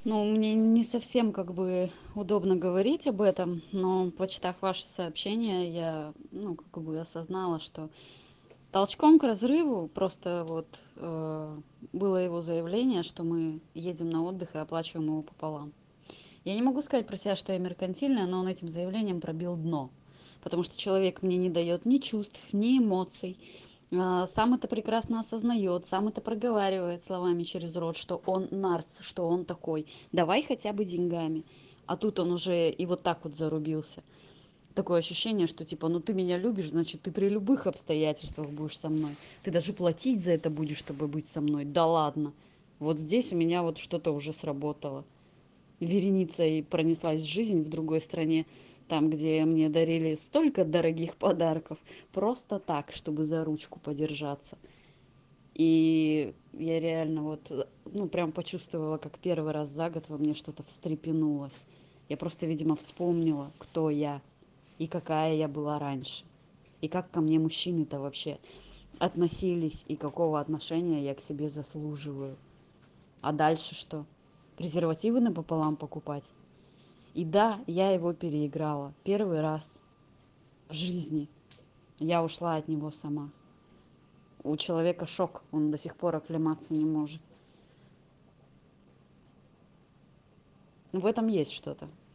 Ну, мне не совсем как бы удобно говорить об этом, но почитав ваше сообщение, я, ну, как бы осознала, что толчком к разрыву просто вот было его заявление, что мы едем на отдых и оплачиваем его пополам. Я не могу сказать про себя, что я меркантильная, но он этим заявлением пробил дно. Потому что человек мне не дает ни чувств, ни эмоций. Сам это прекрасно осознает, сам это проговаривает словами через рот, что он нарц, что он такой. Давай хотя бы деньгами. А тут он уже и вот так вот зарубился. Такое ощущение, что типа, ну ты меня любишь, значит, ты при любых обстоятельствах будешь со мной. Ты даже платить за это будешь, чтобы быть со мной. Да ладно. Вот здесь у меня вот что-то уже сработало. Вереницей пронеслась жизнь в другой стране, там, где мне дарили столько дорогих подарков, просто так, чтобы за ручку подержаться. И я реально вот, ну, прям почувствовала, как первый раз за год во мне что-то встрепенулось. Я просто, видимо, вспомнила, кто я и какая я была раньше. И как ко мне мужчины-то вообще относились, и какого отношения я к себе заслуживаю. А дальше что? Презервативы напополам покупать? И да, я его переиграла. Первый раз в жизни я ушла от него сама. У человека шок, он до сих пор оклематься не может. В этом есть что-то.